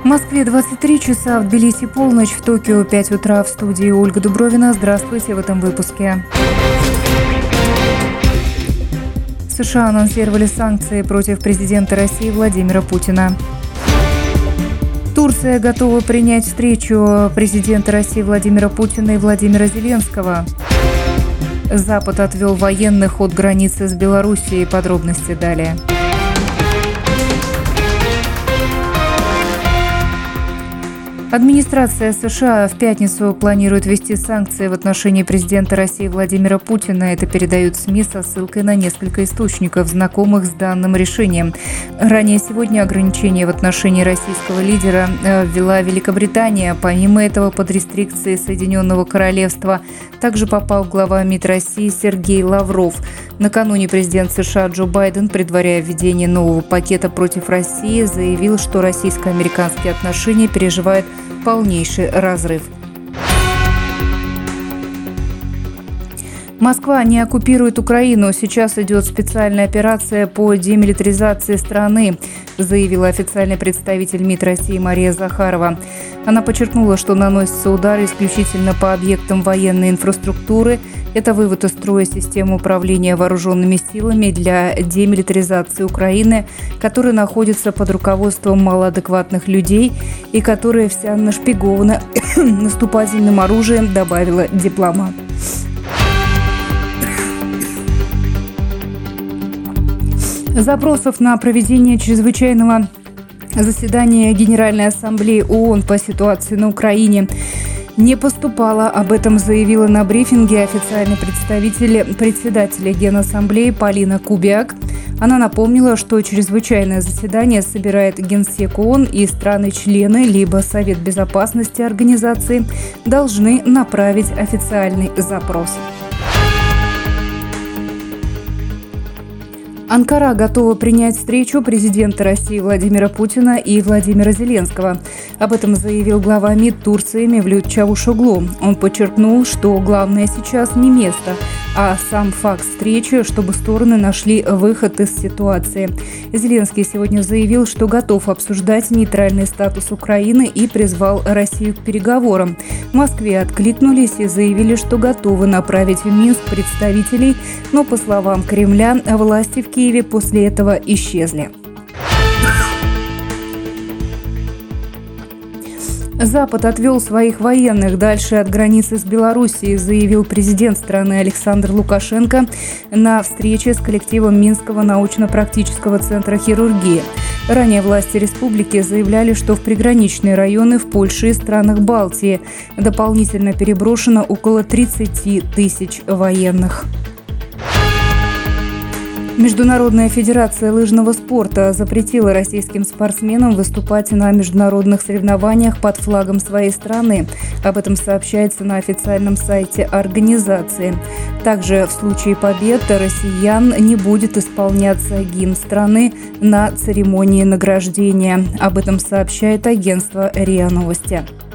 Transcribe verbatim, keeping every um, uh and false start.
В Москве двадцать три часа, в Тбилиси полночь, в Токио пять утра. В студии Ольга Дубровина. Здравствуйте в этом выпуске. США анонсировали санкции против президента России Владимира Путина. Турция готова принять встречу президента России Владимира Путина и Владимира Зеленского. Запад отвел военных от границы с Белоруссией. Подробности далее. Администрация США в пятницу планирует ввести санкции в отношении президента России Владимира Путина. Это передают СМИ со ссылкой на несколько источников, знакомых с данным решением. Ранее сегодня ограничения в отношении российского лидера ввела Великобритания. Помимо этого, под рестрикции Соединенного Королевства также попал глава МИД России Сергей Лавров. Накануне президент США Джо Байден, предваряя введение нового пакета против России, заявил, что российско-американские отношения переживают полнейший разрыв. Москва не оккупирует Украину. Сейчас идет специальная операция по демилитаризации страны, заявила официальный представитель МИД России Мария Захарова. Она подчеркнула, что наносятся удары исключительно по объектам военной инфраструктуры. Это вывод из строя системы управления вооруженными силами для демилитаризации Украины, которая находится под руководством малоадекватных людей и которая вся нашпигована наступательным оружием, добавила дипломат. Запросов на проведение чрезвычайного заседания Генеральной Ассамблеи ООН по ситуации на Украине не поступало. Об этом заявила на брифинге официальный представитель председателя Генассамблеи Полина Кубиак. Она напомнила, что чрезвычайное заседание собирает Генсек ООН, и страны-члены либо Совет Безопасности организации должны направить официальный запрос. Анкара готова принять встречу президента России Владимира Путина и Владимира Зеленского. Об этом заявил глава МИД Турции Мевлют Чавушоглу. Он подчеркнул, что главное сейчас не место, а сам факт встречи, чтобы стороны нашли выход из ситуации. Зеленский сегодня заявил, что готов обсуждать нейтральный статус Украины и призвал Россию к переговорам. В Москве откликнулись и заявили, что готовы направить в Минск представителей, но, по словам Кремля, власти в Киеве после этого исчезли. Запад отвел своих военных дальше от границы с Белоруссией, заявил президент страны Александр Лукашенко на встрече с коллективом Минского научно-практического центра хирургии. Ранее власти республики заявляли, что в приграничные районы в Польше и странах Балтии дополнительно переброшено около тридцати тысяч военных. Международная федерация лыжного спорта запретила российским спортсменам выступать на международных соревнованиях под флагом своей страны. Об этом сообщается на официальном сайте организации. Также в случае побед россиян не будет исполняться гимн страны на церемонии награждения. Об этом сообщает агентство РИА Новости.